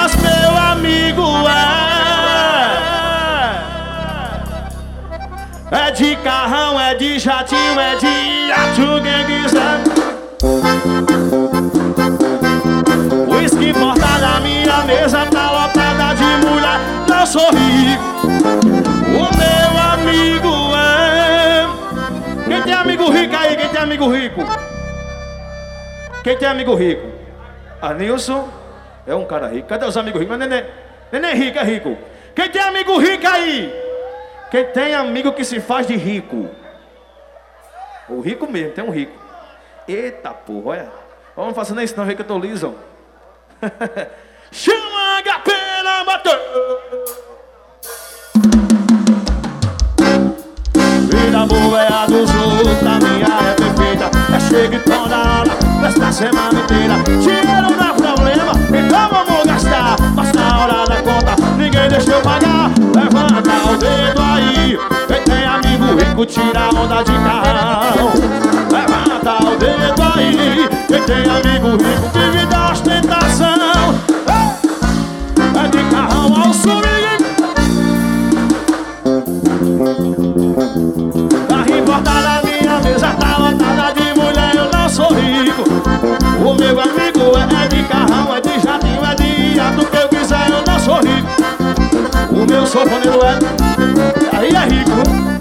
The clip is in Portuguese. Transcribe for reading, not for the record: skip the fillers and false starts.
Mas meu amigo é de carrão, é de jatinho, é de iate, quem quiser. Whisky importado na minha mesa tá lotada de mulher. Não sou rico, o meu amigo é... Quem tem amigo rico aí? Quem tem amigo rico? Quem tem amigo rico? A Nilson é um cara rico. Cadê os amigos ricos? Mas neném rico é rico. Quem tem amigo rico aí? Quem tem amigo que se faz de rico? O rico mesmo, tem um rico. Eita porra, olha. Vamos fazer isso não, vê que eu tô liso. Chama a pena, bateu. Vida boa é a dos outros, a minha é perfeita. É chega e toda hora, esta semana inteira. Dinheiro não é problema, então vamos gastar. Mas na hora da conta, ninguém deixa eu pagar. Levanta o dedo aí, quem tem amigo rico tira onda de carrão. Levanta o dedo aí, quem tem amigo rico vive da ostentação. É de carrão ao swing. Carro importado na minha mesa tá lotada de mulher, eu não sou rico. O meu amigo é de carrão, é de jatinho, é de iate, que eu quiser, eu não sou rico. O meu sofoneiro é, aí é rico.